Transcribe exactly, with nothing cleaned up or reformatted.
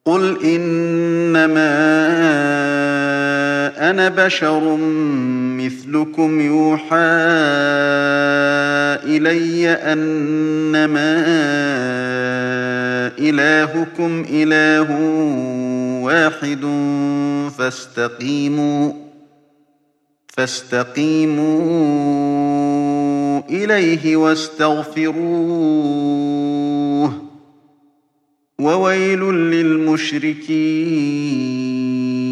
قُلْ إِنَّمَا أَنَا بَشَرٌ مِّثْلُكُمْ يُوحَىٰ إِلَيَّ أَنَّمَا إِلَٰهُكُمْ إِلَٰهٌ وَاحِدٌ فَاسْتَقِيمُوا فَاسْتَقِيمُوا إِلَيْهِ وَاسْتَغْفِرُوهُ ۗ وَوَيْلٌ لِّلْمُشْرِكِينَ